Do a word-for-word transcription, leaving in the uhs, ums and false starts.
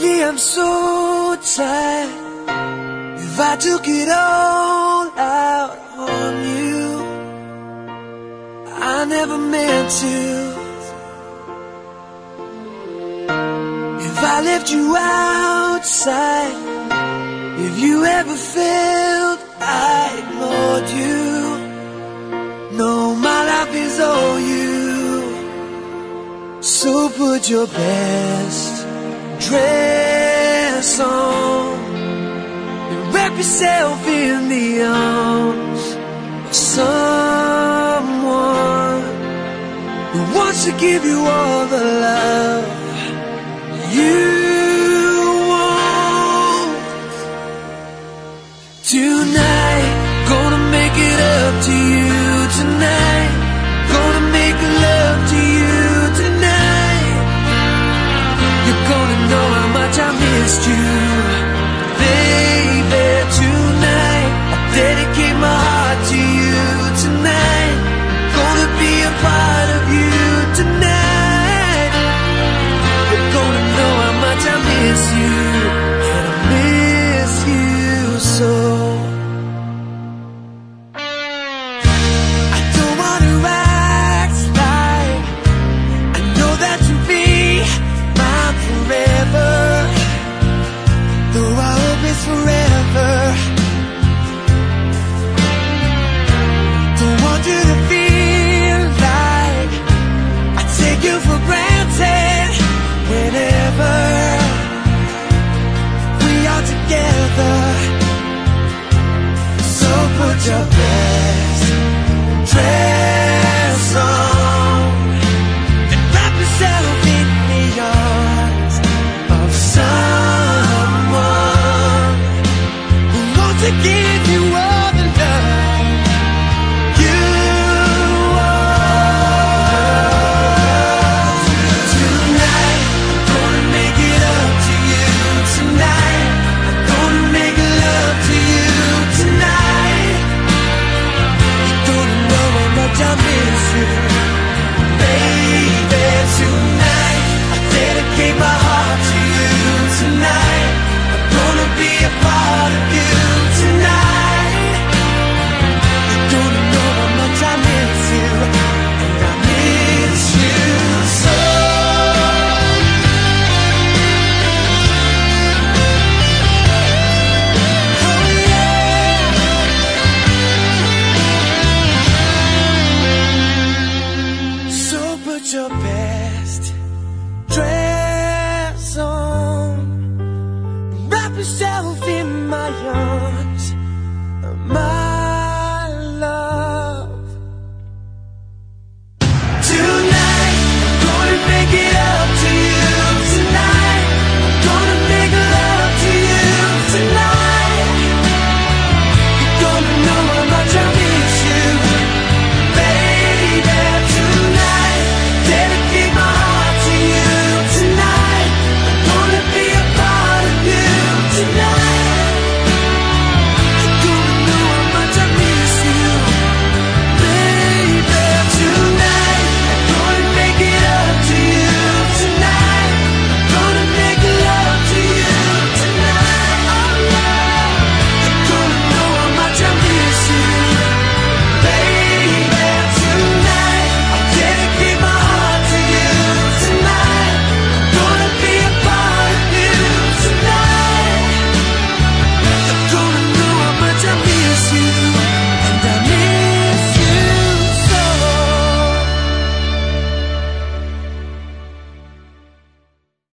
Lately I'm so tired. If I took it all out on you, I never meant to. If I left you outside, if you ever felt I ignored you, no, my life is all you. So put your best dress on and wrap yourself in the arms of someone who wants to give you all the love you want. Tonight, gonna make it up to you tonight. Gonna make love to you tonight. You're gonna know how much I missed you, baby. Tonight, I dedicate my heart to you tonight. Gonna be a part of you tonight. You're gonna know how much I miss you, and I miss you so. I don't wanna act like I know that you'll be mine forever, though I hope it's forever. Don't want you to feel like I take you for granted whenever we are together. So put your best dress on and wrap yourself in the arms of someone who wants to give you all the love you want. Tonight, I'm gonna make it up to you tonight. I'm gonna make love to you tonight. You're gonna know how much I miss you, baby. Tonight, I dedicate my heart to you tonight. I'm gonna be a part of you